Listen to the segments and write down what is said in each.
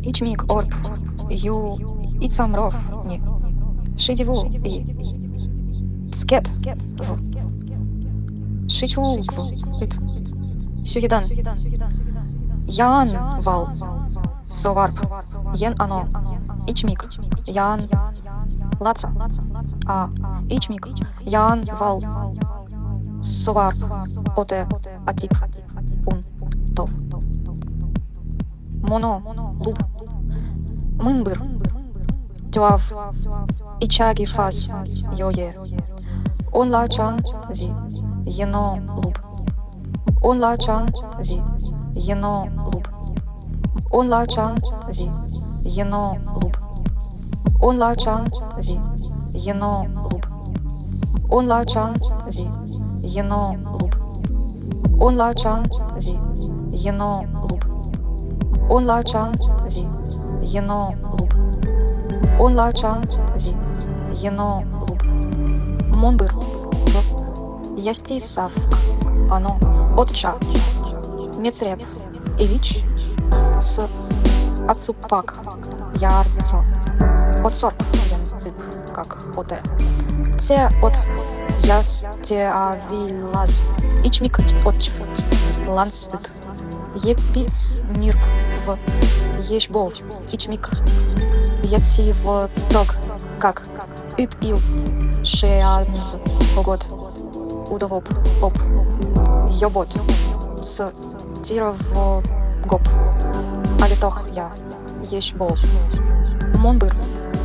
İçmik orp, yu itsam ni, шидиву и цкет в, шичулкв ит, сюедан, ян вал, соварп, ен ано, içmik, ян лаца, а içmik, ян вал, соварп, оте атип, ун, тов. Моно, луб, мынбыр, тюав, ичаги фаз, йое. Он лачан зи, ено луб. Он лачан зи, ено луб. Он лачан зи, ено луб. Он лачан зи, ено луб. Он лачан зи, ено луб. Он лачан зи, ено луб. Он лачан зи, ено луб. Он лачан зи, ено луб. Монбыр, ясти сав, ано, отча, мецреп, ивич, с отсупак, ярцо, отсорп, как оте. Те от ясте авилаз, ичмик отч, лансит. Епиц нирк в ешбов, ичмик, яци в тог, как ит ил, шеанз, погод, удовоп, оп, йобот, с тиров гоп, алитох я, ешбов, монбыр,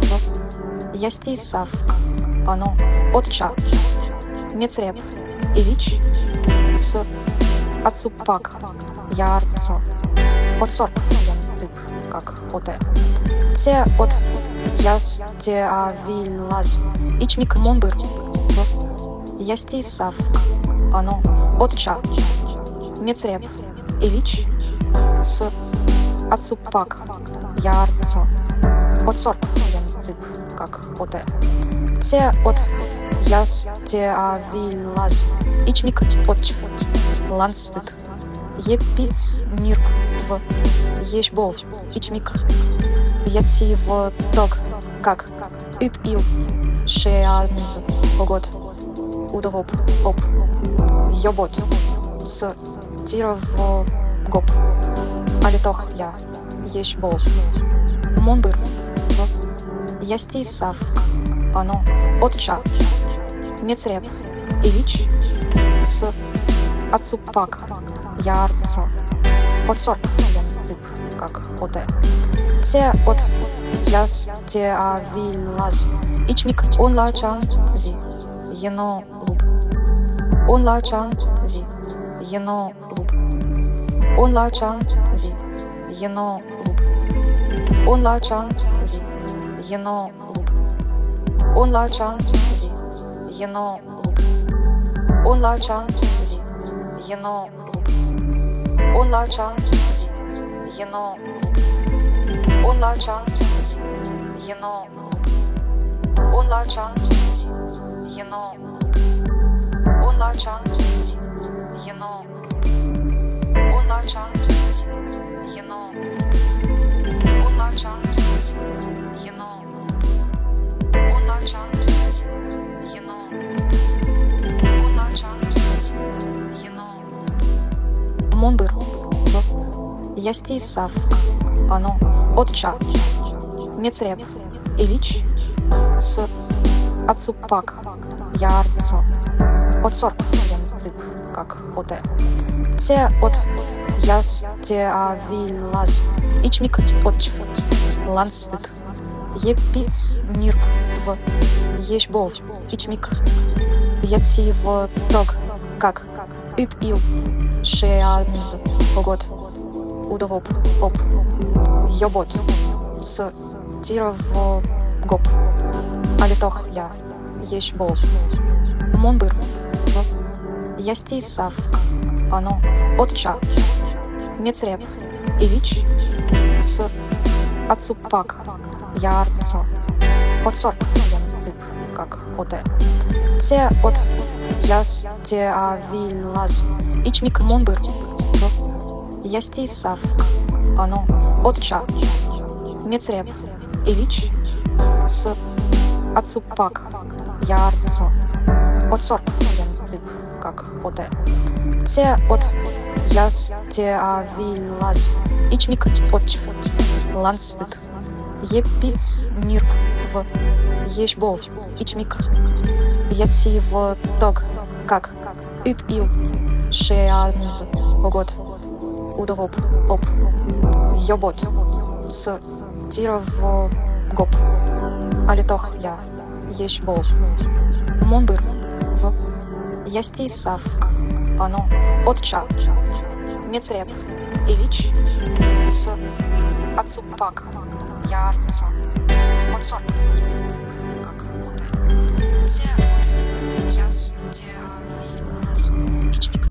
ясти сав, ано, отча, мецреп, ивич, с отсупак, ярцо, отсорп, как оте. Те от ясте авилаз, ичмик монбыр, ясти сав, ано, отча, мецреп, ивич, с отсупак, ярцо, отсорп, как оте. Те от ясте авилаз, ичмик отч, лансит. Епиц нирк в ешбов, ичмик, яци в тог, как ит ил, шеанз, погод, удовоп, оп, йобот, с тиров гоп, алитох я, ешбов, монбыр, ясти сав, ано, отча, мецреп, ивич, с отсупак, ярцо, отсорп, как оте. Те от ясте авилаз, ичмик он лачан зи, ено луб. Он лачан зи, ено луб. Он лачан зи, ено луб. Он лачан зи, ено луб. Он лачан зи, ено луб. Он лачан зи, ено луб. Он лачан зи, ено луб. Он лачан зи, ено луб. Он лачан зи, ено луб. Он лачан зи, ено луб. Он лачан зи, ено луб. Он лачан зи, ено луб. Он лачан зи, ено луб. Он лачан зи, ено луб. Монбыр, ясти сав, ано, отча, мецреп, ивич, с отсупак, ярцо, отсорп, как оте. Те от ясте авилаз, ичмик отч, лансит. Епиц нирк в ешбов, ичмик, яци в тог, как ит ил, шеанз, погод, удовоп, оп, йобот, с тиров гоп, алитох я, ешбов, монбыр, ясти сав, ано, отча, мецреп, ивич, с отсупак, ярцо, отсорп, как оте. Те от ясте авилаз, ичмик монбыр, ясти сав, ано, отча, Мецреп Ильич с Ацупак Ярцо Отсор как оте. Те от Ястеавилаз Ичмик Отч Лансит Епиц Нирк в Ешбов Ичмик Яци в Тог как Ит Ил Шеанз Огот Удовоп Оп Йобот с Тиров Гоп Алитох я Ешбов Монбыр в Ястисав Оно Отча Мецреп Ильич с Ацупак Ярцо Отсор как те от Ястеавилаз Ичмик